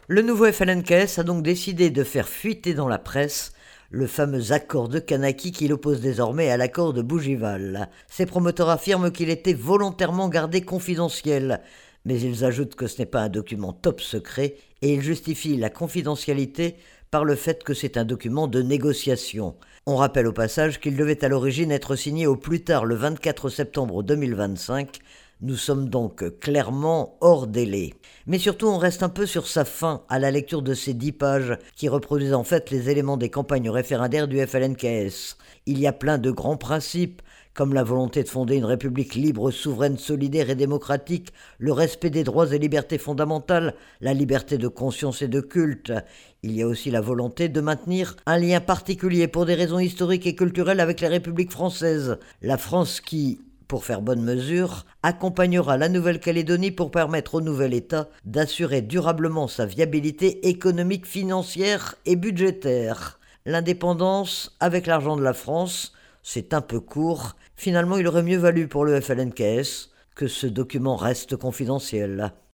Le nouveau FLNKS a donc décidé de faire fuiter dans la presse le fameux accord de Kanaki qui l'oppose désormais à l'accord de Bougival. Ses promoteurs affirment qu'il était volontairement gardé confidentiel, mais ils ajoutent que ce n'est pas un document top secret et ils justifient la confidentialité par le fait que c'est un document de négociation. On rappelle au passage qu'il devait à l'origine être signé au plus tard le 24 septembre 2025. Nous sommes donc clairement hors délai. Mais surtout, on reste un peu sur sa fin à la lecture de ces 10 pages qui reproduisent en fait les éléments des campagnes référendaires du FLNKS. Il y a plein de grands principes, comme la volonté de fonder une république libre, souveraine, solidaire et démocratique, le respect des droits et libertés fondamentales, la liberté de conscience et de culte. Il y a aussi la volonté de maintenir un lien particulier pour des raisons historiques et culturelles avec la République française. La France qui, pour faire bonne mesure, accompagnera la Nouvelle-Calédonie pour permettre au nouvel État d'assurer durablement sa viabilité économique, financière et budgétaire. L'indépendance avec l'argent de la France, c'est un peu court. Finalement, il aurait mieux valu pour le FLNKS que ce document reste confidentiel.